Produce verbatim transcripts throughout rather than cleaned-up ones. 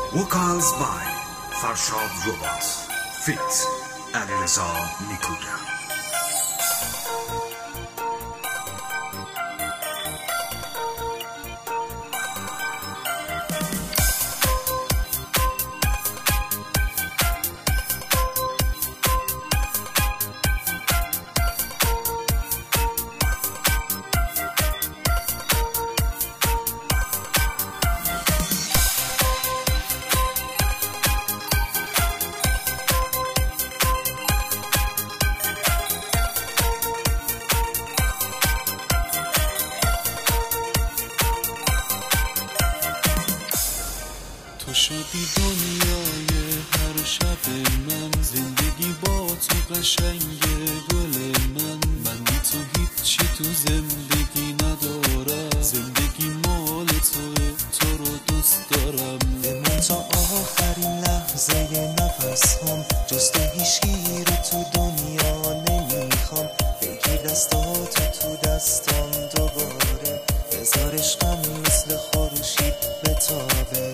Vocals by Farshad Robot Fit Alireza Nikuda. تو شدی دنیای هر شب من، زندگی با تو قشنگه گل من. من بی تو هیچی تو زندگی ندارم، زندگی مال توه، تو رو دوست دارم. بمون تا آخرین لحظه نفس هم، جز تو هیچکی رو تو دنیا نمیخوام. بگیر دستاتو تو دستام دوباره، بذار عشقم مثل خورشید بتابه.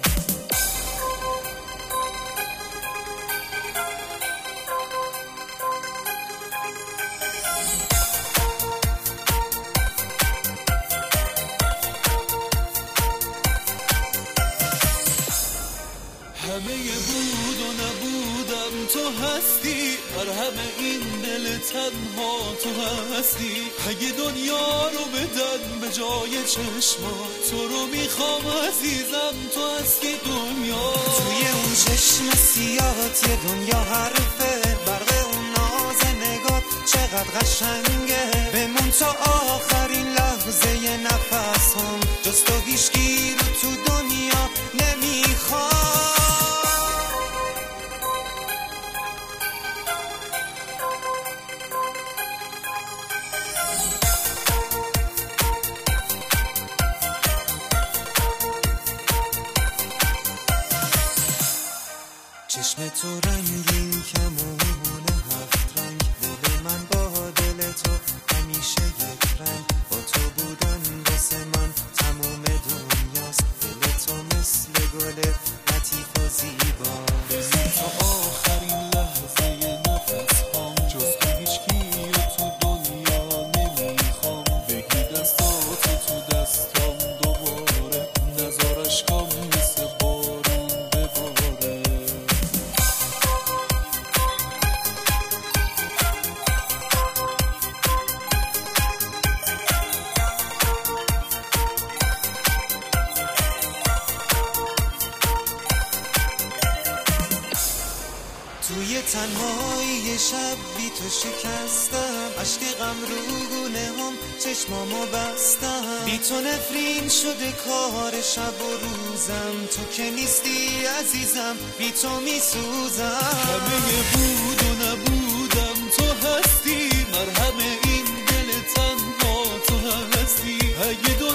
همه بود و نبودم تو هستی، بر همه این دل تنها تو هستی. اگه دنیا رو بدن به جای چشما، تو رو میخوام عزیزم، تو هستی دنیا. توی اون چشم سیاهت یه دنیا حرفه، برق اون ناز نگات چقدر قشنگه. بمون تا آخرین لحظه نفس هم، جز تو هیچکی رو تو دنیا نمیخوام. چشم تو رنگین کمونه هفت رنگ، دل من با دل تو همیشه یک رنگ. با تو بودن واسه من تموم دنیاست، دل تو مثل گل لطیف و زیبا. بمون تا آخرین لحظه نفس هم، جز تو هیچکی رو تو دنیا نمیخوام. بگیر دستاتو تو دستام دوباره، نذار عشقام مثل بارون بباره. توی تنهایی شب بی تو شکستم، عشق غم رو گونه هم چشمامو بستم. بی تو نفرین شده کار شب و روزم، تو که نیستی عزیزم، بی تو میسوزم. همه بود و نبودم تو هستی، مرهم این دل تنها تو هستی. اگه